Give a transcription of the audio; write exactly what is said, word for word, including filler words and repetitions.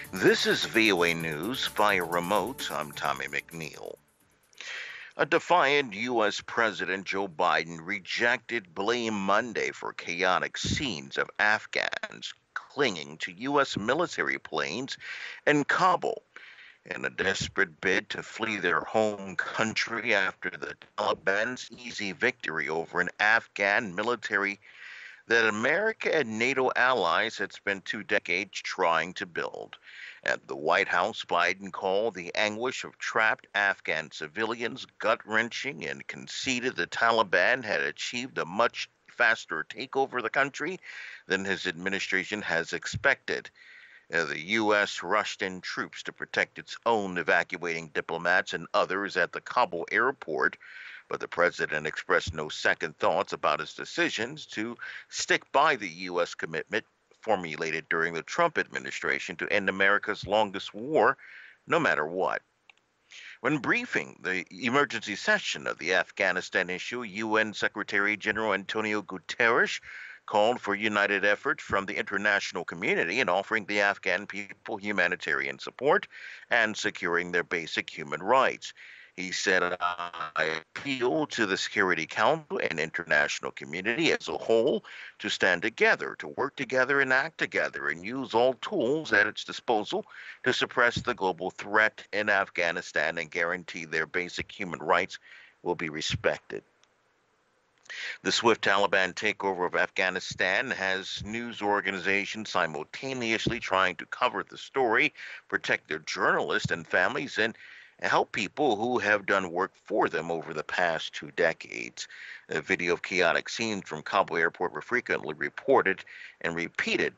This is V O A News via remote. I'm Tommy McNeil. A defiant U S. President Joe Biden rejected blame Monday for chaotic scenes of Afghans clinging to U S military planes in Kabul in a desperate bid to flee their home country after the Taliban's easy victory over an Afghan military that America and NATO allies had spent two decades trying to build. At the White House, Biden called the anguish of trapped Afghan civilians gut wrenching and conceded the Taliban had achieved a much faster takeover of the country than his administration has expected. Uh, the U S rushed in troops to protect its own, evacuating diplomats and others at the Kabul airport, but the president expressed no second thoughts about his decisions to stick by the U S commitment formulated during the Trump administration to end America's longest war, no matter what. When briefing the emergency session of the Afghanistan issue, U N Secretary General Antonio Guterres called for united effort from the international community in offering the Afghan people humanitarian support and securing their basic human rights. He said, I appeal to the Security Council and international community as a whole to stand together, to work together and act together, and use all tools at its disposal to suppress the global threat in Afghanistan and guarantee their basic human rights will be respected. The swift Taliban takeover of Afghanistan has news organizations simultaneously trying to cover the story, protect their journalists and families, and help people who have done work for them over the past two decades. A video of chaotic scenes from Kabul airport were frequently reported and repeated